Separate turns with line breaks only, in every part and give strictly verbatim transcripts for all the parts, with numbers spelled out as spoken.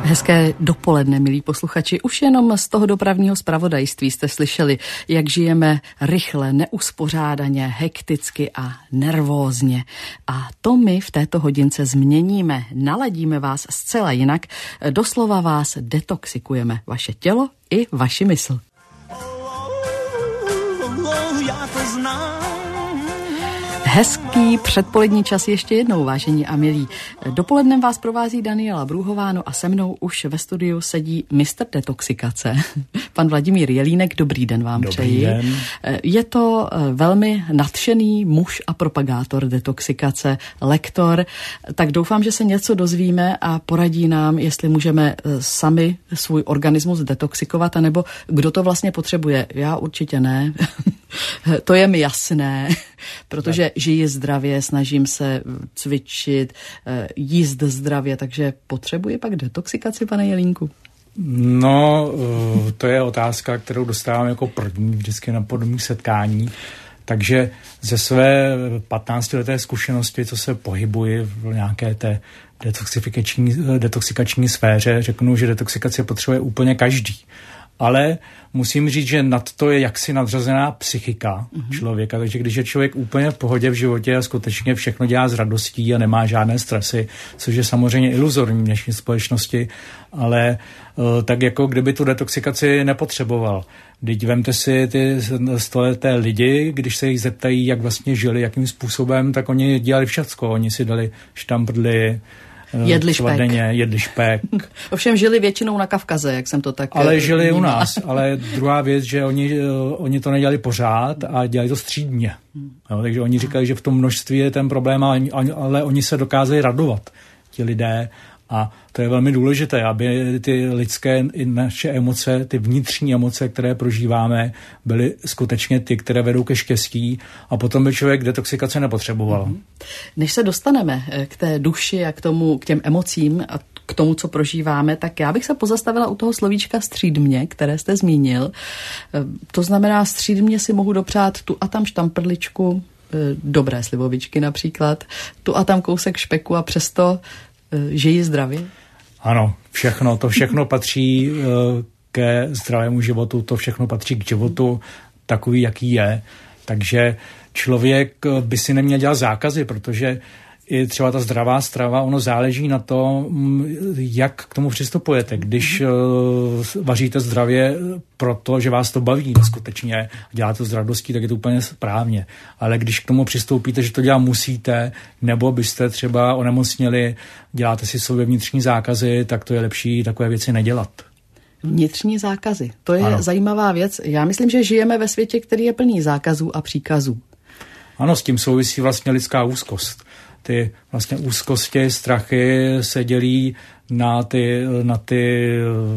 Hezké dopoledne, milí posluchači. Už jenom z toho dopravního zpravodajství jste slyšeli, jak žijeme rychle, neuspořádaně, hekticky a nervózně. A to my v této hodince změníme. Naladíme vás zcela jinak. Doslova vás detoxikujeme. Vaše tělo i vaši mysl.
Já to znám.
Hezký předpolední čas ještě jednou, vážení a milí. Dopolednem vás provází Daniela Brůhováno a se mnou už ve studiu sedí mistr detoxikace, pan Vladimír Jelínek. Dobrý den vám
Dobrý
přeji.
Den.
Je to velmi nadšený muž a propagátor detoxikace, lektor, tak doufám, že se něco dozvíme a poradí nám, jestli můžeme sami svůj organismus detoxikovat, anebo kdo to vlastně potřebuje. Já určitě ne. To je mi jasné, protože žiji zdravě, snažím se cvičit, jíst zdravě, takže potřebuji pak detoxikaci, pane Jelínku?
No, to je otázka, kterou dostávám jako první vždycky na podobných setkání. Takže ze své patnáctileté zkušenosti, co se pohybuji v nějaké té detoxifikační, detoxikační sféře, řeknu, že detoxikaci potřebuje úplně každý. Ale musím říct, že nad to je jaksi nadřazená psychika mm-hmm. člověka, takže když je člověk úplně v pohodě v životě a skutečně všechno dělá s radostí a nemá žádné stresy, což je samozřejmě iluzorní v dnešní společnosti, ale uh, tak jako kdyby tu detoxikaci nepotřeboval. Vždyť vemte si ty stoleté lidi, když se jich zeptají, jak vlastně žili, jakým způsobem, tak oni dělali všecko. Oni si dali štamprly,
jedli špek.
Denně, jedli špek.
Ovšem žili většinou na Kavkaze, jak jsem to tak
Ale žili
vnímala.
u nás. Ale druhá věc, že oni, oni to nedělali pořád a dělali to střídmě. Jo, takže oni říkali, že v tom množství je ten problém, ale oni se dokázali radovat, ti lidé. A to je velmi důležité, aby ty lidské i naše emoce, ty vnitřní emoce, které prožíváme, byly skutečně ty, které vedou ke štěstí a potom by člověk detoxikace nepotřeboval.
Než se dostaneme k té duši a k tomu, k těm emocím a k tomu, co prožíváme, tak já bych se pozastavila u toho slovíčka střídmě, které jste zmínil. To znamená, střídmě si mohu dopřát tu a tam štamprličku, dobré slivovičky například, tu a tam kousek špeku a přesto žiji zdravě?
Ano, všechno, to všechno patří ke zdravému životu, to všechno patří k životu takový, jaký je. Takže člověk by si neměl dělat zákazy, protože i třeba ta zdravá strava, ono záleží na to, jak k tomu přistupujete. Když uh, vaříte zdravě proto, že vás to baví skutečně, děláte to s radostí, tak je to úplně správně. Ale když k tomu přistoupíte, že to dělat musíte, nebo byste třeba onemocněli, děláte si sobě vnitřní zákazy, tak to je lepší takové věci nedělat.
Vnitřní zákazy, to je
ano.
zajímavá věc. Já myslím, že žijeme ve světě, který je plný zákazů a příkazů.
Ano, s tím souvisí vlastně lidská úzkost. Ty vlastně úzkosti, strachy se dělí na ty, na ty,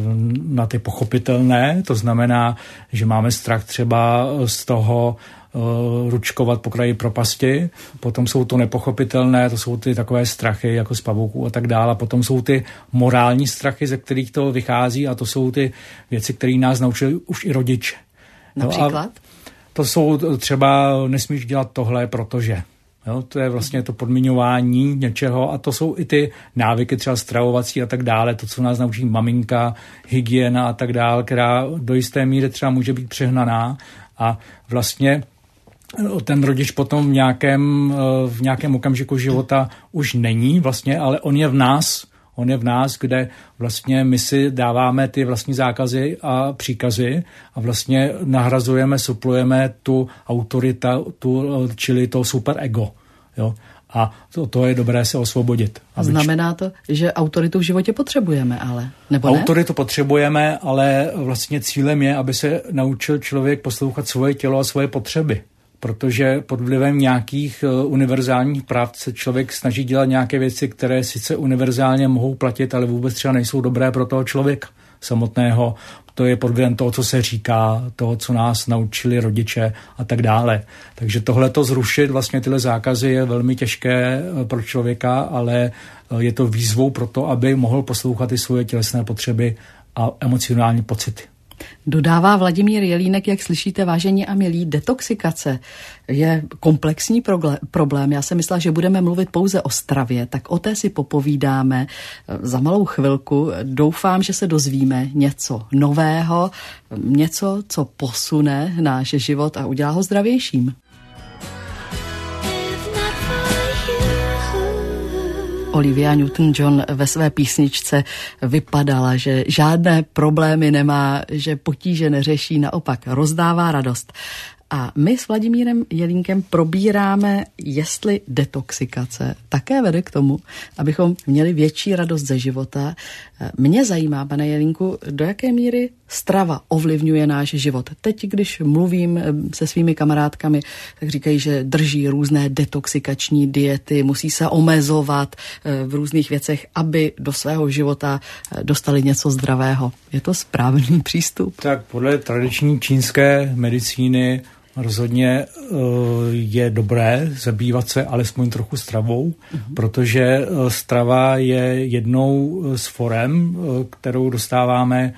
na ty pochopitelné, to znamená, že máme strach třeba z toho uh, ručkovat po kraji propasti, potom jsou to nepochopitelné, to jsou ty takové strachy jako z pavouků a tak dále, potom jsou ty morální strachy, ze kterých to vychází a to jsou ty věci, které nás naučili už i rodiče.
Například?
No to jsou třeba nesmíš dělat tohle, protože... Jo, to je vlastně to podmiňování něčeho a to jsou i ty návyky třeba stravovací a tak dále, to, co nás naučí maminka, hygiena a tak dále, která do jisté míry třeba může být přehnaná a vlastně ten rodič potom v nějakém, v nějakém okamžiku života už není vlastně, ale on je v nás, on je v nás, kde vlastně my si dáváme ty vlastní zákazy a příkazy a vlastně nahrazujeme, suplujeme tu autorita, tu, čili to superego. Jo? A to, to je dobré se osvobodit.
A znamená to, že autoritu v životě potřebujeme, ale nebo ne?
Autoritu potřebujeme, ale vlastně cílem je, aby se naučil člověk poslouchat svoje tělo a svoje potřeby. Protože pod vlivem nějakých uh, univerzálních práv se člověk snaží dělat nějaké věci, které sice univerzálně mohou platit, ale vůbec třeba nejsou dobré pro toho člověka samotného. To je pod vlivem toho, co se říká, toho, co nás naučili rodiče a tak dále. Takže tohleto zrušit, vlastně tyhle zákazy je velmi těžké pro člověka, ale je to výzvou pro to, aby mohl poslouchat i svoje tělesné potřeby a emocionální pocity.
Dodává Vladimír Jelínek, jak slyšíte, vážení a milí, detoxikace je komplexní problém. Já jsem myslela, že budeme mluvit pouze o stravě, tak o té si popovídáme za malou chvilku. Doufám, že se dozvíme něco nového, něco, co posune náš život a udělá ho zdravějším. Olivia Newton-John ve své písničce vypadala, že žádné problémy nemá, že potíže neřeší, naopak rozdává radost. A my s Vladimírem Jelínkem probíráme, jestli detoxikace také vede k tomu, abychom měli větší radost ze života. Mě zajímá, pane Jelínku, do jaké míry strava ovlivňuje náš život. Teď, když mluvím se svými kamarádkami, tak říkají, že drží různé detoxikační diety, musí se omezovat v různých věcech, aby do svého života dostali něco zdravého. Je to správný přístup? Tak
podle tradiční čínské medicíny rozhodně je dobré zabývat se alespoň trochu stravou, mm-hmm. protože strava je jednou z forem, kterou dostáváme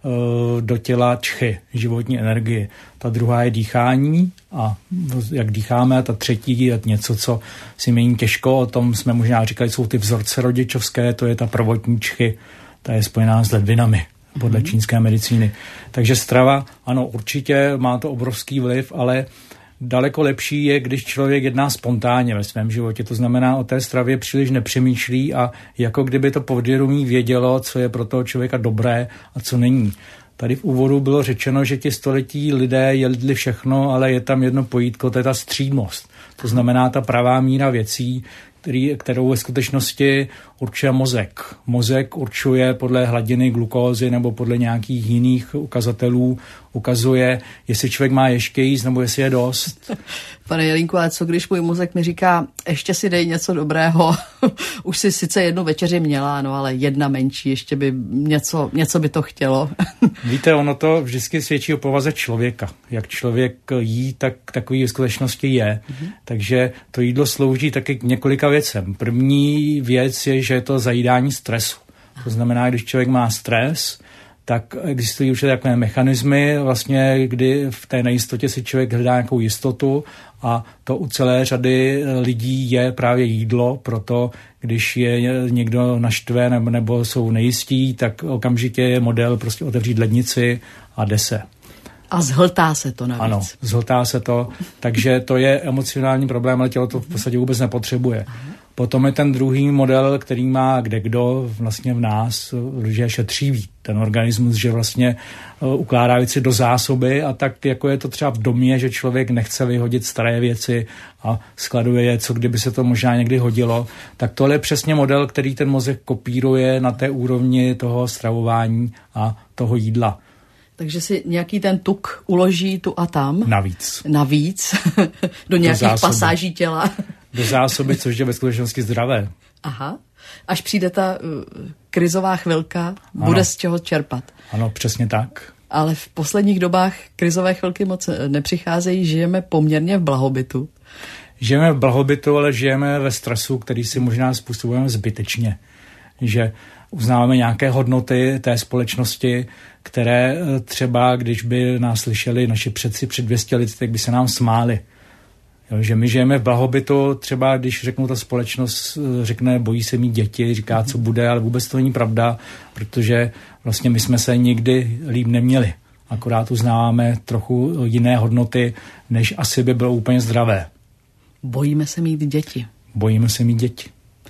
do těla čchy, životní energie. Ta druhá je dýchání a jak dýcháme, a ta třetí je něco, co si mění těžko, o tom jsme možná říkali, jsou ty vzorce rodičovské, to je ta prvotní čchy, ta je spojená s ledvinami podle čínské medicíny. Takže strava, ano, určitě má to obrovský vliv, ale daleko lepší je, když člověk jedná spontánně ve svém životě. To znamená, o té stravě příliš nepřemýšlí a jako kdyby to podvědomí vědělo, co je pro toho člověka dobré a co není. Tady v úvodu bylo řečeno, že ti století lidé jedli všechno, ale je tam jedno pojítko, to je ta střídmost. To znamená ta pravá míra věcí, který, kterou ve skutečnosti určuje mozek. Mozek určuje podle hladiny glukózy nebo podle nějakých jiných ukazatelů, ukazuje, jestli člověk má ještě jíst nebo jestli je dost.
Pane Jelínku, ale co když můj mozek mi říká, ještě si dej něco dobrého, už si sice jednu večeři měla, no ale jedna menší, ještě by něco, něco by to chtělo.
Víte, ono to vždycky svědčí o povaze člověka. Jak člověk jí, tak takový v skutečnosti je. Mm-hmm. Takže to jídlo slouží taky k několika věcem. První věc je, že je to zajídání stresu. To znamená, když člověk má stres, tak existují určitě takové mechanismy, vlastně, kdy v té nejistotě si člověk hledá nějakou jistotu a to u celé řady lidí je právě jídlo, proto když je někdo naštve nebo, nebo jsou nejistí, tak okamžitě je model prostě otevřít lednici a jde se.
A zhltá se to navíc.
Ano, zhltá se to, takže to je emocionální problém, ale tělo to v podstatě vůbec nepotřebuje. Aha. Potom je ten druhý model, který má kdekdo vlastně v nás, že je šetřivý ten organismus, že vlastně ukládá věci do zásoby a tak jako je to třeba v domě, že člověk nechce vyhodit staré věci a skladuje je, co kdyby se to možná někdy hodilo, tak tohle je přesně model, který ten mozek kopíruje na té úrovni toho stravování a toho jídla.
Takže si nějaký ten tuk uloží tu a tam.
Navíc.
Navíc. Do nějakých do pasáží těla.
Do zásoby, což je ve skutečnosti zdravé.
Aha. Až přijde ta uh, krizová chvilka, ano. Bude z čeho čerpat.
Ano, přesně tak.
Ale v posledních dobách krizové chvilky moc nepřicházejí, žijeme poměrně v blahobytu.
Žijeme v blahobytu, ale žijeme ve stresu, který si možná způsobujeme zbytečně. Že uznáváme nějaké hodnoty té společnosti, které třeba, když by nás slyšeli naši předci před dvě stě let, tak by se nám smáli. Jo, že my žijeme v blahobytu, třeba když řeknu ta společnost, řekne, bojí se mít děti, říká, co bude, ale vůbec to není pravda, protože vlastně my jsme se nikdy líp neměli. Akorát uznáváme trochu jiné hodnoty, než asi by bylo úplně zdravé.
Bojíme se mít děti.
Bojíme se mít děti.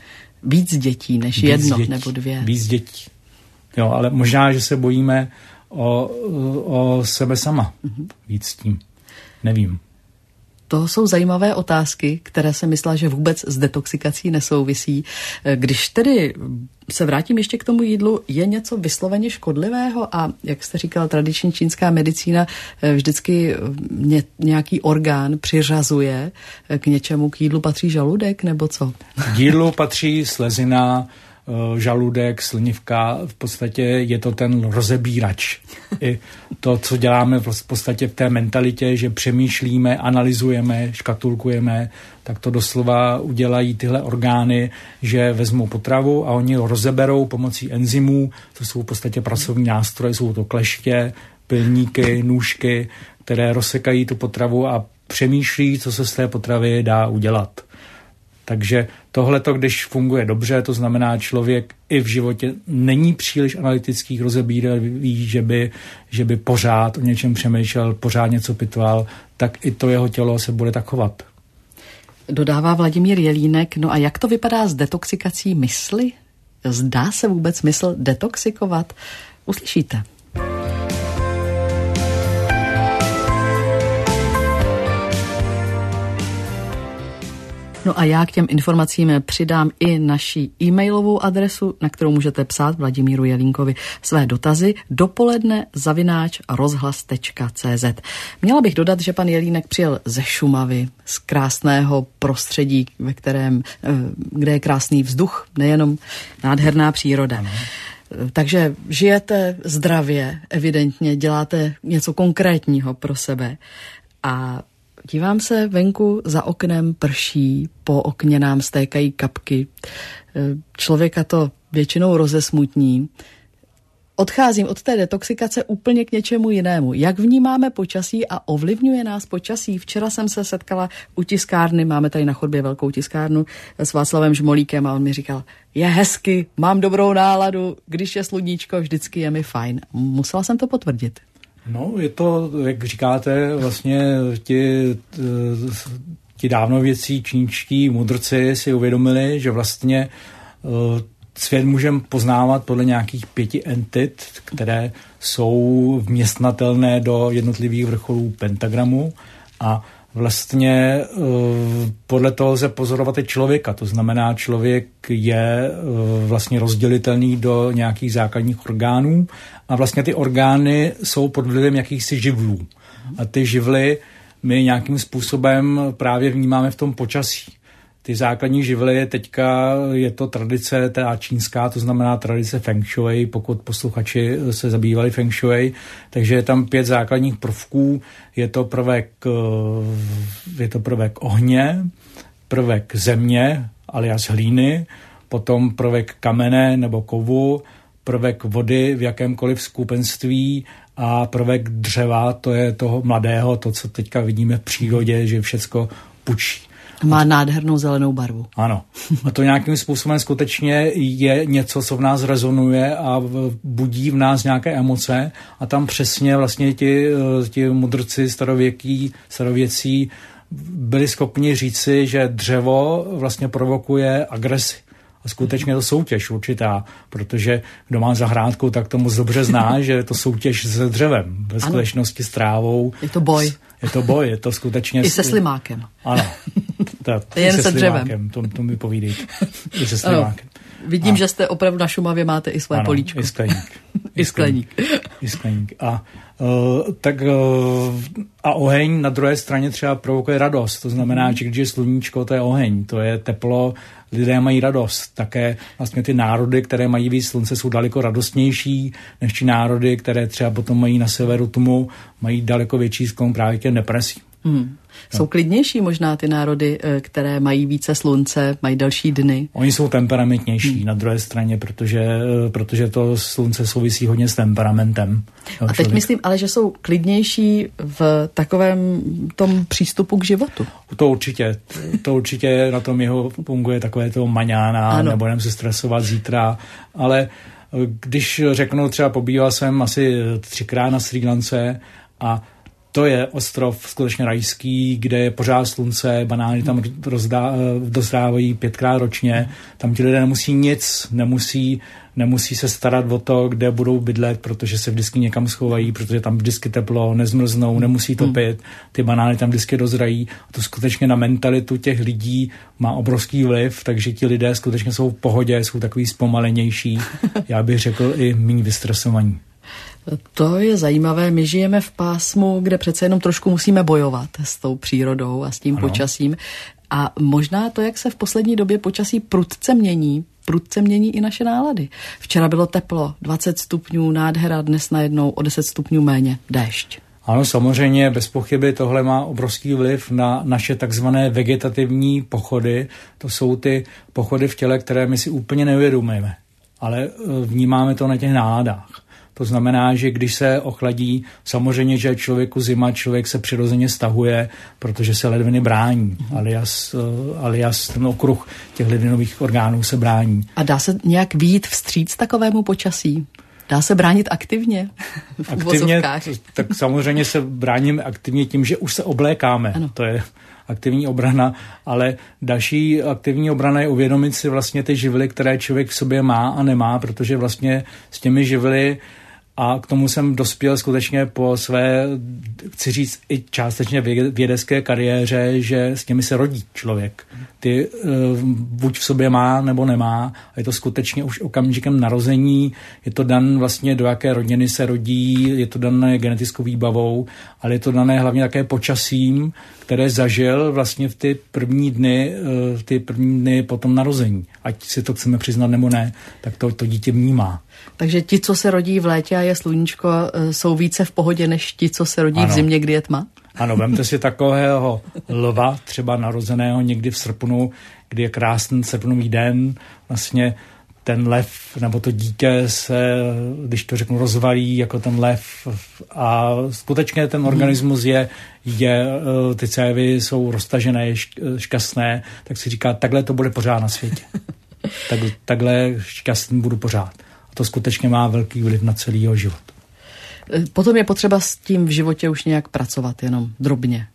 Víc dětí než Víc jedno dětí. Nebo dvě.
Víc dětí. Jo, ale možná, že se bojíme o, o sebe sama. Mm-hmm. Víc tím. Nevím.
To jsou zajímavé otázky, které jsem myslela, že vůbec s detoxikací nesouvisí. Když tedy se vrátím ještě k tomu jídlu, je něco vysloveně škodlivého a, jak jste říkal, tradiční čínská medicína vždycky ně, nějaký orgán přiřazuje k něčemu, k jídlu patří žaludek nebo co?
K jídlu patří slezina, žaludek, slinivka, v podstatě je to ten rozebírač. I to, co děláme v podstatě v té mentalitě, že přemýšlíme, analyzujeme, škatulkujeme, tak to doslova udělají tyhle orgány, že vezmou potravu a oni ho rozeberou pomocí enzymů, to jsou v podstatě pracovní nástroje, jsou to kleště, pilníky, nůžky, které rozsekají tu potravu a přemýšlí, co se z té potravy dá udělat. Takže tohleto, když funguje dobře, to znamená, člověk i v životě není příliš analytický, rozebíravý, že by, že by pořád o něčem přemýšlel, pořád něco pitval, tak i to jeho tělo se bude tak chovat.
Dodává Vladimír Jelínek. No a jak to vypadá s detoxikací mysli? Zdá se vůbec mysl detoxikovat? Uslyšíte. No a já k těm informacím přidám i naši e-mailovou adresu, na kterou můžete psát Vladimíru Jelínkovi své dotazy dopoledne zavináč rozhlas tečka cé zet. Měla bych dodat, že pan Jelínek přijel ze Šumavy, z krásného prostředí, ve kterém, kde je krásný vzduch, nejenom nádherná příroda. Ano. Takže žijete zdravě, evidentně děláte něco konkrétního pro sebe a dívám se venku, za oknem prší, po okně nám stékají kapky. Člověka to většinou rozesmutní. Odcházím od té detoxikace úplně k něčemu jinému. Jak vnímáme počasí a ovlivňuje nás počasí? Včera jsem se setkala u tiskárny, máme tady na chodbě velkou tiskárnu s Václavem Žmolíkem a on mi říkal, je hezky, mám dobrou náladu, když je sluníčko, vždycky je mi fajn. Musela jsem to potvrdit.
No, je to, jak říkáte, vlastně ti, ti dávnověcí čínští mudrci si uvědomili, že vlastně svět můžeme poznávat podle nějakých pěti entit, které jsou vměstnatelné do jednotlivých vrcholů pentagramu a vlastně podle toho lze pozorovat i člověka. To znamená, člověk je vlastně rozdělitelný do nějakých základních orgánů a vlastně ty orgány jsou pod vlivem jakýchsi živlů. A ty živly my nějakým způsobem právě vnímáme v tom počasí. Ty základní živly, teďka je to tradice ta čínská, to znamená tradice Feng Shui, pokud posluchači se zabývali Feng Shui, takže je tam pět základních prvků, je to prvek, je to prvek ohně, prvek země, alias hlíny, potom prvek kamene nebo kovu, prvek vody v jakémkoliv skupenství a prvek dřeva, to je toho mladého, to, co teďka vidíme v přírodě, že všecko pučí.
Má nádhernou zelenou barvu.
Ano. A to nějakým způsobem skutečně je něco, co v nás rezonuje a budí v nás nějaké emoce a tam přesně vlastně ti, ti mudrci starověký, starověcí byli schopni říci, že dřevo vlastně provokuje agresi. A skutečně je to soutěž určitá, protože kdo má zahrádku, tak to moc dobře zná, že je to soutěž se dřevem, ve skutečnosti s trávou.
Je to boj.
Je to boj, je to skutečně...
I se slimákem.
Ano.
To, jen se, se dřevem.
To, to mi povídejte. I se slimákem.
Vidím, a. že jste opravdu na Šumavě, máte i své
ano,
políčko.
I skleník.
I skleník.
I skleník. A, uh, tak, uh, a oheň na druhé straně třeba provokuje radost. To znamená, že když je sluníčko, to je oheň, to je teplo, lidé mají radost. Také vlastně ty národy, které mají víc slunce, jsou daleko radostnější než ty národy, které třeba potom mají na severu tmu, mají daleko větší sklon právě k depresí.
Hmm. Jsou klidnější možná ty národy, které mají více slunce, mají delší dny?
Oni jsou temperamentnější hmm. na druhé straně, protože, protože to slunce souvisí hodně s temperamentem.
A teď člověk. Myslím ale, že jsou klidnější v takovém tom přístupu k životu.
To určitě. To určitě na tom jeho funguje takové to maňána, nebudeme se stresovat zítra, ale když řeknu, třeba pobýval jsem asi třikrát na Srí Lance a to je ostrov skutečně rajský, kde je pořád slunce, banány tam rozdá, dozrávají pětkrát ročně. Tam ti lidé nemusí nic, nemusí, nemusí se starat o to, kde budou bydlet, protože se vždycky někam schovají, protože tam vždycky teplo, nezmrznou, nemusí topit, ty banány tam vždycky dozrají. A to skutečně na mentalitu těch lidí má obrovský vliv, takže ti lidé skutečně jsou v pohodě, jsou takový zpomalenější. Já bych řekl i méně vystresovaní.
To je zajímavé. My žijeme v pásmu, kde přece jenom trošku musíme bojovat s tou přírodou a s tím ano. počasím. A možná to, jak se v poslední době počasí prudce mění, prudce mění i naše nálady. Včera bylo teplo, dvacet stupňů, nádhera, dnes najednou o deset stupňů méně, déšť.
Ano, samozřejmě, bez pochyby tohle má obrovský vliv na naše takzvané vegetativní pochody. To jsou ty pochody v těle, které my si úplně neuvědomujeme, ale vnímáme to na těch náladách. To znamená, že když se ochladí, samozřejmě, že člověku zima, člověk se přirozeně stahuje, protože se ledviny brání. Alias, alias ten okruh těch ledvinových orgánů se brání.
A dá se nějak vyjít vstříc takovému počasí? Dá se bránit aktivně?
Aktivně, tak samozřejmě se bráníme aktivně tím, že už se oblékáme. Ano. To je aktivní obrana, ale další aktivní obrana je uvědomit si vlastně ty živly, které člověk v sobě má a nemá, protože vlastně s těmi živly, a k tomu jsem dospěl skutečně po své, chci říct, i částečně vědecké kariéře, že s těmi se rodí člověk. Ty uh, buď v sobě má, nebo nemá. A je to skutečně už okamžikem narození. Je to dan vlastně, do jaké rodiny se rodí, je to dané genetickou výbavou, ale je to dané hlavně také počasím, které zažil vlastně v ty první dny, v ty první dny po tom narození. Ať si to chceme přiznat nebo ne, tak to, to dítě vnímá.
Takže ti, co se rodí v létě a je sluníčko, jsou více v pohodě, než ti, co se rodí ano. v zimě, kdy je tma?
Ano, vemte si takového lva, třeba narozeného někdy v srpnu, kdy je krásný srpnový den, vlastně ten lev, nebo to dítě se, když to řeknu, rozvalí jako ten lev a skutečně ten organismus je, je ty cévy jsou roztažené, šťastné, tak si říká, takhle to bude pořád na světě. Tak, takhle šťastný budu pořád. A to skutečně má velký vliv na celý jeho život.
Potom je potřeba s tím v životě už nějak pracovat, jenom drobně.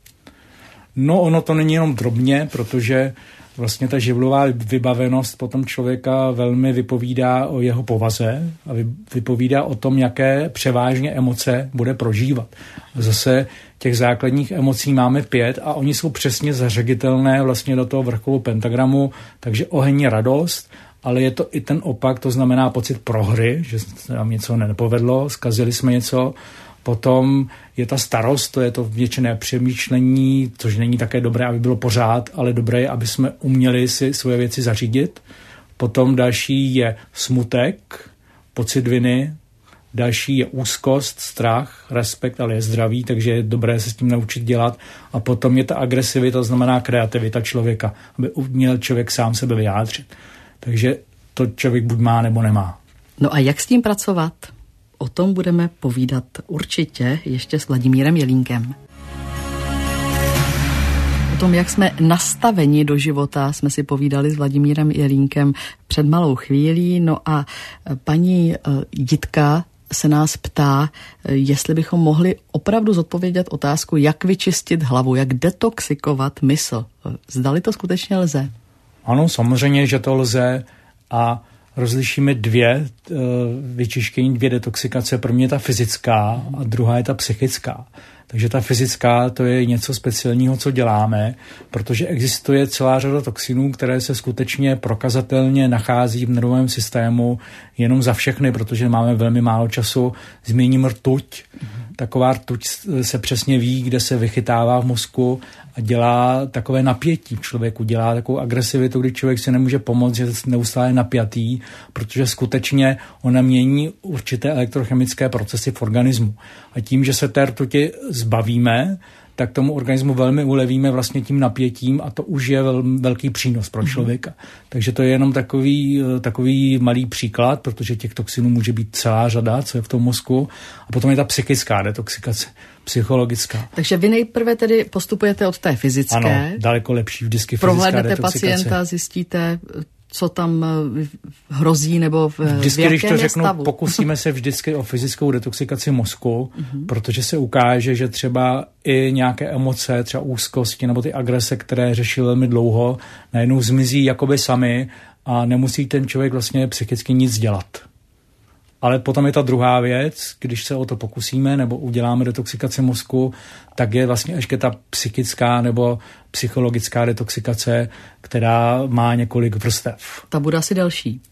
No, ono to není jenom drobně, protože vlastně ta živlová vybavenost potom člověka velmi vypovídá o jeho povaze a vypovídá o tom, jaké převážně emoce bude prožívat. Zase těch základních emocí máme pět a oni jsou přesně zařaditelné vlastně do toho vrcholu pentagramu, takže oheň je radost, ale je to i ten opak, to znamená pocit prohry, že se nám něco nepovedlo, zkazili jsme něco. Potom je ta starost, to je to věčné přemýšlení, což není také dobré, aby bylo pořád, ale dobré je, aby jsme uměli si svoje věci zařídit. Potom další je smutek, pocit viny, další je úzkost, strach, respekt, ale je zdravý, takže je dobré se s tím naučit dělat. A potom je ta agresivita, to znamená kreativita člověka, aby uměl člověk sám sebe vyjádřit. Takže to člověk buď má, nebo nemá.
No a jak s tím pracovat? O tom budeme povídat určitě ještě s Vladimírem Jelínkem. O tom, jak jsme nastaveni do života, jsme si povídali s Vladimírem Jelínkem před malou chvílí. No a paní Jitka se nás ptá, jestli bychom mohli opravdu zodpovědět otázku, jak vyčistit hlavu, jak detoxikovat mysl. Zdali to skutečně lze?
Ano, samozřejmě, že to lze a rozlišíme dvě vyčištění, dvě detoxikace. První je ta fyzická a druhá je ta psychická. Takže ta fyzická, to je něco speciálního, co děláme, protože existuje celá řada toxinů, které se skutečně prokazatelně nachází v nervovém systému jenom za všechny, protože máme velmi málo času. Zmíním rtuť. Mm-hmm. Taková rtuť se přesně ví, kde se vychytává v mozku a dělá takové napětí v člověku, dělá takovou agresivitu, kdy člověk si nemůže pomoct, že je neustále napjatý, protože skutečně ona mění určité elektrochemické procesy v organismu. A tím, že se té rtuti zbavíme, tak tomu organismu velmi ulevíme vlastně tím napětím a to už je vel, velký přínos pro člověka. Mm-hmm. Takže to je jenom takový, takový malý příklad, protože těch toxinů může být celá řada, co je v tom mozku. A potom je ta psychická detoxikace, psychologická.
Takže vy nejprve tedy postupujete od té fyzické.
Ano, daleko lepší vždycky fyzická detoxikace.
Prohlédnete pacienta, zjistíte, co tam hrozí nebo v,
vždycky,
v jakém
když to řeknu,
stavu.
Pokusíme se vždycky o fyzickou detoxikaci mozku, mm-hmm. protože se ukáže, že třeba i nějaké emoce, třeba úzkosti nebo ty agrese, které řešil velmi dlouho, najednou zmizí jakoby sami a nemusí ten člověk vlastně psychicky nic dělat. Ale potom je ta druhá věc, když se o to pokusíme nebo uděláme detoxikaci mozku, tak je vlastně ještě ta psychická nebo psychologická detoxikace, která má několik vrstev.
Ta bude asi delší.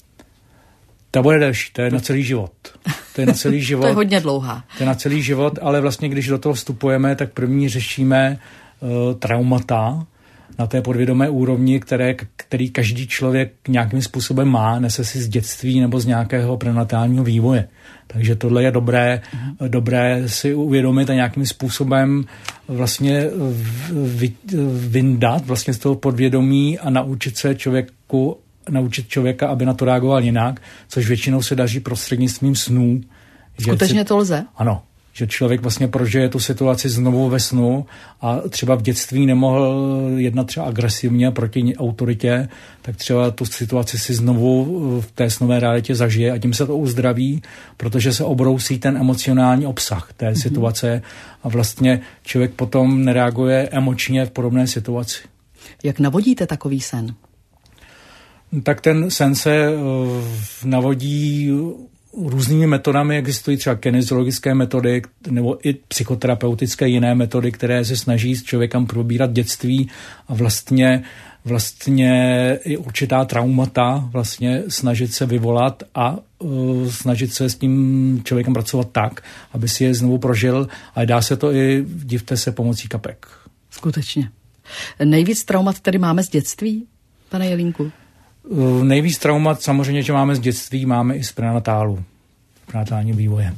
Ta bude delší, to je na celý život. To je na celý život.
To je hodně dlouhá.
To je na celý život, ale vlastně když do toho vstupujeme, tak první řešíme uh, traumata na té podvědomé úrovni, které, který každý člověk nějakým způsobem má, nese si z dětství nebo z nějakého prenatálního vývoje. Takže tohle je dobré, mm. dobré si uvědomit a nějakým způsobem vlastně vy, vyndat vlastně z toho podvědomí a naučit se člověku, naučit člověka, aby na to reagoval jinak, což většinou se daří prostřednictvím snů.
Skutečně to lze?
Ano. Že člověk vlastně prožije tu situaci znovu ve snu a třeba v dětství nemohl jednat třeba agresivně proti autoritě, tak třeba tu situaci si znovu v té snové realitě zažije a tím se to uzdraví, protože se obrousí ten emocionální obsah té mm-hmm. situace a vlastně člověk potom nereaguje emočně v podobné situaci.
Jak navodíte takový sen?
Tak ten sen se uh, navodí různými metodami. Existují třeba kinesiologické metody nebo i psychoterapeutické jiné metody, které se snaží s člověkem probírat dětství a vlastně, vlastně i určitá traumata vlastně snažit se vyvolat a uh, snažit se s tím člověkem pracovat tak, aby si je znovu prožil, a dá se to i, divte se, pomocí kapek.
Skutečně. Nejvíc traumat tedy máme z dětství, pane Jelínku?
Uh, nejvíc traumat samozřejmě, že máme z dětství, máme i z prenatálu, prenatálním vývojem.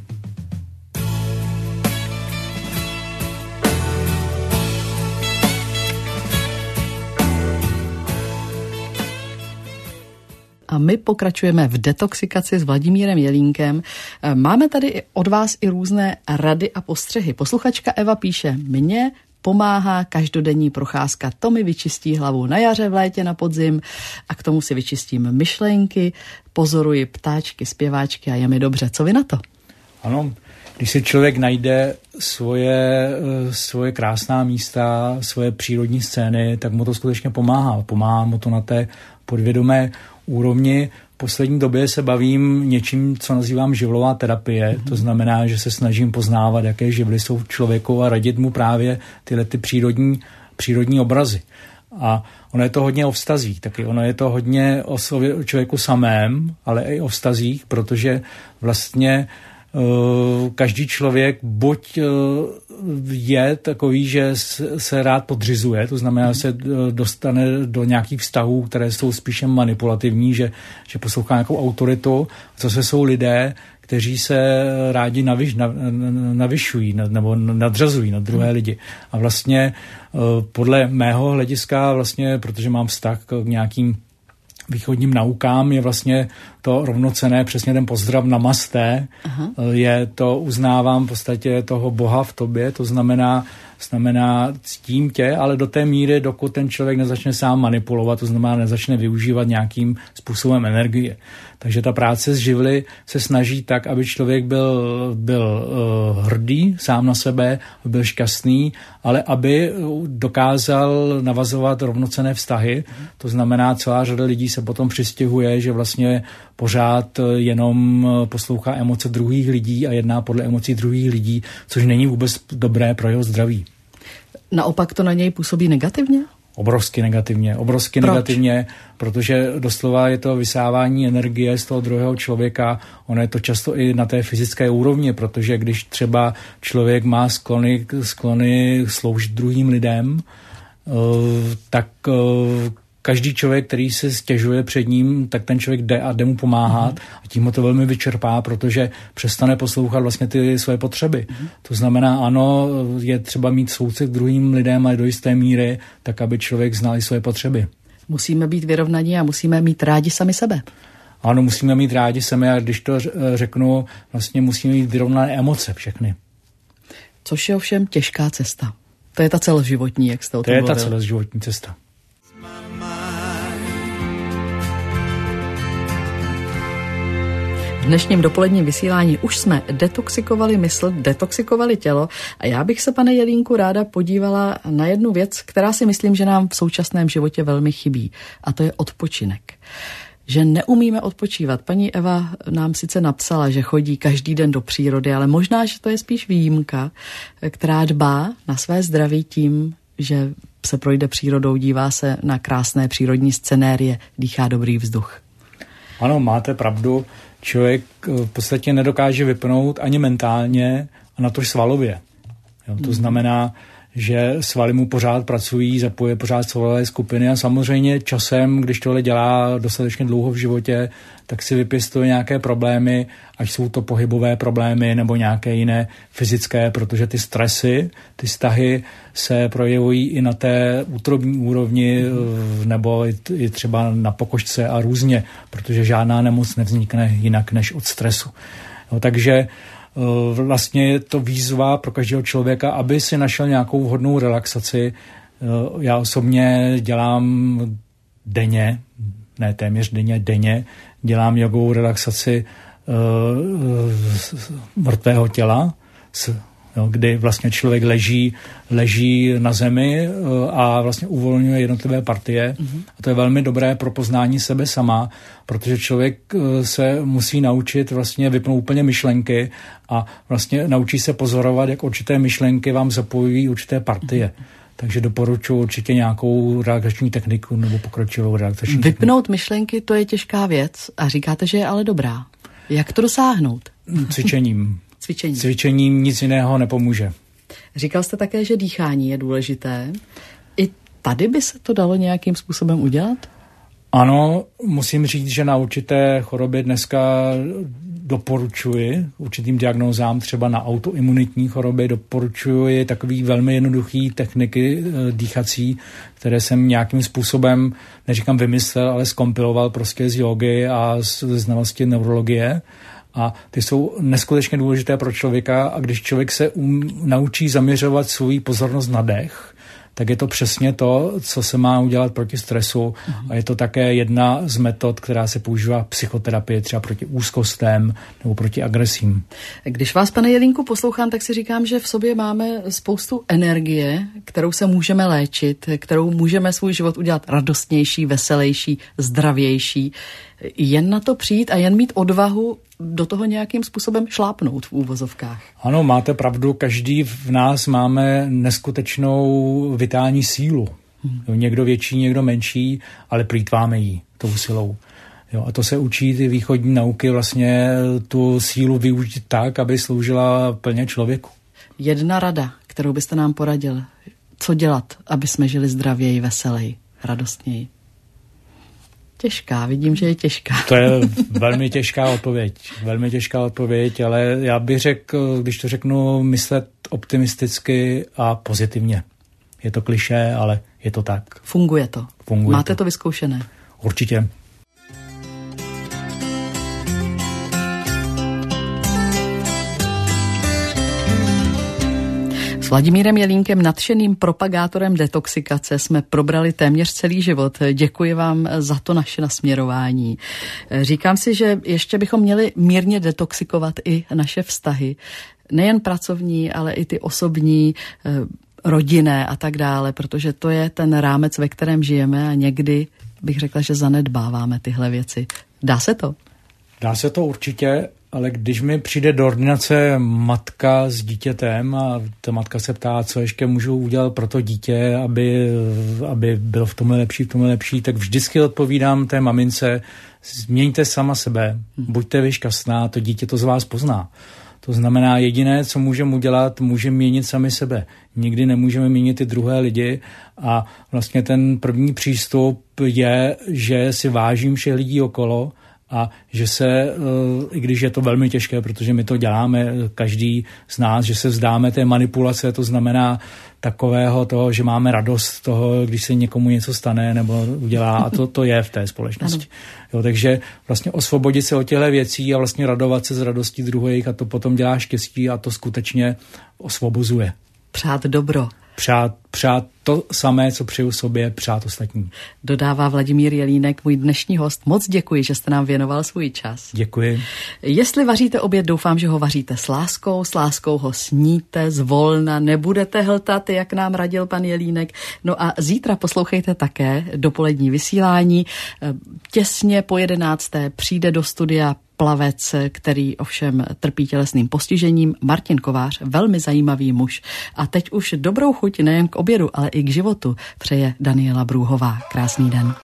A my pokračujeme v detoxikaci s Vladimírem Jelínkem. Máme tady od vás i různé rady a postřehy. Posluchačka Eva píše: mně pomáhá každodenní procházka, to mi vyčistí hlavu na jaře, v létě, na podzim a k tomu si vyčistím myšlenky, pozoruji ptáčky, zpěváčky a je mi dobře. Co vy na to?
Ano, když si člověk najde svoje, svoje krásná místa, svoje přírodní scény, tak mu to skutečně pomáhá. Pomáhá mu to na té podvědomé úrovni. V poslední době se bavím něčím, co nazývám živlová terapie. Mm-hmm. To znamená, že se snažím poznávat, jaké živly jsou v člověku a radit mu právě tyhle ty přírodní, přírodní obrazy. A ono je to hodně o vztazích, taky ono je to hodně o člověku samém, ale i o vztazích, protože vlastně uh, každý člověk buď uh, je takový, že se rád podřizuje, to znamená, že se dostane do nějakých vztahů, které jsou spíše manipulativní, že, že poslouchá nějakou autoritu. Zase jsou lidé, kteří se rádi navyš, navyšují nebo nadřazují na druhé lidi. A vlastně podle mého hlediska, vlastně, protože mám vztah k nějakým východním naukám, je vlastně to rovnocenné, přesně ten pozdrav namasté. Aha. Je to, uznávám v podstatě toho Boha v tobě, to znamená, znamená ctím tě, ale do té míry, dokud ten člověk nezačne sám manipulovat, to znamená nezačne využívat nějakým způsobem energie. Takže ta práce s živly se snaží tak, aby člověk byl, byl uh, hrdý sám na sebe, byl šťastný, ale aby dokázal navazovat rovnocenné vztahy. To znamená, celá řada lidí se potom přistěhuje, že vlastně pořád jenom poslouchá emoce druhých lidí a jedná podle emocí druhých lidí, což není vůbec dobré pro jeho zdraví.
Naopak to na něj působí negativně?
Obrovsky negativně, obrovsky
Proč?
negativně, protože doslova je to vysávání energie z toho druhého člověka. Ono je to často i na té fyzické úrovni, protože když třeba člověk má sklony, sklony sloužit druhým lidem, tak každý člověk, který se stěžuje před ním, tak ten člověk jde a jde mu pomáhat mm. a tím ho to velmi vyčerpá, protože přestane poslouchat vlastně ty své potřeby. Mm. To znamená, ano, je třeba mít soucit k druhým lidem, ale do jisté míry, tak aby člověk znal i své potřeby.
Musíme být vyrovnaní a musíme mít rádi sami sebe.
Ano, musíme mít rádi sami a když to řeknu, vlastně musíme mít vyrovnané emoce všechny.
Což je ovšem těžká cesta. To je ta celoživotní, jak jste o tom
To je
mluvil.
ta celoživotní cesta.
V dnešním dopoledním vysílání už jsme detoxikovali mysl, detoxikovali tělo a já bych se, pane Jelínku, ráda podívala na jednu věc, která si myslím, že nám v současném životě velmi chybí, a to je odpočinek. Že neumíme odpočívat. Paní Eva nám sice napsala, že chodí každý den do přírody, ale možná, že to je spíš výjimka, která dbá na své zdraví tím, že se projde přírodou, dívá se na krásné přírodní scenérie, dýchá dobrý vzduch.
Ano, máte pravdu. Člověk v podstatě nedokáže vypnout ani mentálně a natož svalově. Jo, to znamená, že svaly mu pořád pracují, zapojuje pořád svalové skupiny a samozřejmě časem, když tohle dělá dostatečně dlouho v životě, tak si vypěstuje nějaké problémy, ať jsou to pohybové problémy nebo nějaké jiné fyzické, protože ty stresy, ty vztahy se projevují i na té útrobní úrovni nebo i třeba na pokožce a různě, protože žádná nemoc nevznikne jinak než od stresu. No, takže vlastně je to výzva pro každého člověka, aby si našel nějakou vhodnou relaxaci. Já osobně dělám denně, ne téměř denně, denně, dělám jogovou relaxaci mrtvého těla, kdy vlastně člověk leží, leží na zemi a vlastně uvolňuje jednotlivé partie. Mm-hmm. A to je velmi dobré pro poznání sebe sama, protože člověk se musí naučit vlastně vypnout úplně myšlenky a vlastně naučí se pozorovat, jak určité myšlenky vám zapojují určité partie. Mm-hmm. Takže doporučuji určitě nějakou relaxační techniku nebo pokročilou relaxační techniku.
Vypnout myšlenky, to je těžká věc a říkáte, že je ale dobrá. Jak to dosáhnout?
Cvičením.
Cvičení.
Cvičením nic jiného nepomůže.
Říkal jste také, že dýchání je důležité. I tady by se to dalo nějakým způsobem udělat?
Ano, musím říct, že na určité choroby dneska doporučuji, určitým diagnózám, třeba na autoimunitní choroby, doporučuji takový velmi jednoduchý techniky dýchací, které jsem nějakým způsobem, neříkám vymyslel, ale zkompiloval prostě z jógy a z znalosti neurologie. A ty jsou neskutečně důležité pro člověka a když člověk se um, naučí zaměřovat svou pozornost na dech, tak je to přesně to, co se má udělat proti stresu. A je to také jedna z metod, která se používá v psychoterapii, třeba proti úzkostem nebo proti agresím.
Když vás, pane Jelínku, poslouchám, tak si říkám, že v sobě máme spoustu energie, kterou se můžeme léčit, kterou můžeme svůj život udělat radostnější, veselější, zdravější. Jen na to přijít a jen mít odvahu do toho nějakým způsobem šlápnout v úvozovkách.
Ano, máte pravdu, každý v nás máme neskutečnou vitální sílu. Hmm. Někdo větší, někdo menší, ale plýtváme jí tou silou. Jo, a to se učí ty východní nauky vlastně tu sílu využít tak, aby sloužila plně člověku. Jedna
rada, kterou byste nám poradil, co dělat, aby jsme žili zdravěji, veseleji, radostněji? Těžká, vidím, že je těžká.
To je velmi těžká odpověď, velmi těžká odpověď, ale já bych řekl, když to řeknu, myslet optimisticky a pozitivně. Je to klišé, ale je to tak.
Funguje to.
Funguje
Máte
to.
to vyzkoušené?
Určitě.
Vladimírem Jelínkem, nadšeným propagátorem detoxikace, jsme probrali téměř celý život. Děkuji vám za to naše nasměrování. Říkám si, že ještě bychom měli mírně detoxikovat i naše vztahy. Nejen pracovní, ale i ty osobní, rodinné a tak dále, protože to je ten rámec, ve kterém žijeme a někdy bych řekla, že zanedbáváme tyhle věci. Dá se to?
Dá se to určitě. Ale když mi přijde do ordinace matka s dítětem a ta matka se ptá, co ještě můžu udělat pro to dítě, aby, aby bylo v tomhle lepší, v tomhle lepší, tak vždycky odpovídám té mamince, změňte sama sebe, buďte vy šťastná, to dítě to z vás pozná. To znamená, jediné, co můžeme udělat, můžeme měnit sami sebe. Nikdy nemůžeme měnit ty druhé lidi a vlastně ten první přístup je, že si vážím všech lidí okolo, a že se, i když je to velmi těžké, protože my to děláme, každý z nás, že se vzdáme té manipulace, to znamená takového toho, že máme radost z toho, když se někomu něco stane nebo udělá a to, to je v té společnosti. Jo, takže vlastně osvobodit se od těchto věcí a vlastně radovat se z radostí druhých a to potom dělá štěstí a to skutečně osvobozuje.
Přát dobro.
Přát, přát to samé, co přeju sobě, přát ostatní.
Dodává Vladimír Jelínek, můj dnešní host. Moc děkuji, že jste nám věnoval svůj čas.
Děkuji.
Jestli vaříte oběd, doufám, že ho vaříte s láskou, s láskou ho sníte, zvolna, nebudete hltat, jak nám radil pan Jelínek. No a zítra poslouchejte také dopolední vysílání. Těsně po jedenácté přijde do studia plavec, který ovšem trpí tělesným postižením, Martin Kovář, velmi zajímavý muž. A teď už dobrou chuť nejen k obědu, ale i k životu přeje Daniela Brůhová. Krásný den.